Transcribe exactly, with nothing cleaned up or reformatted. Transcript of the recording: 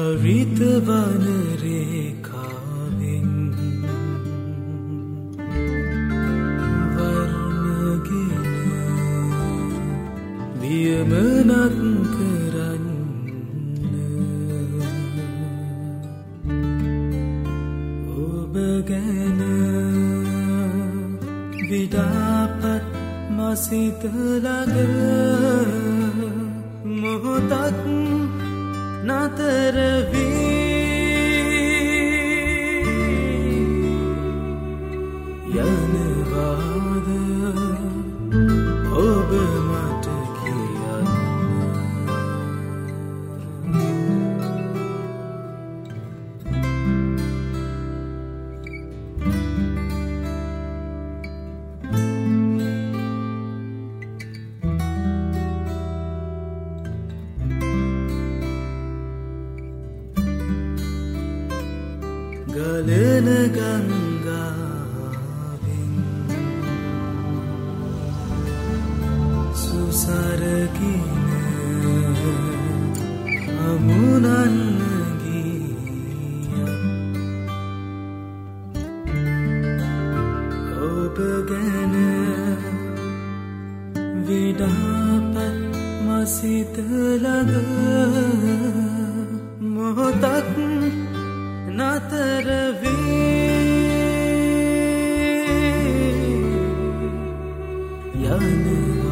හරිත වන රේඛාවෙන් වර්ණගෙන වියමනක් කරන්න ඔබ ගැන විඩාපත් මසිත ළඟ මොහොතක් නතර වී යනවාද ඔබ මට කියන්න ගලන ගංගාවෙන් සුසරකින අමුණන්න ගිය ඔබ ගැන විඩාපත් මසිත ළඟ මොහොතක් නතර වී යන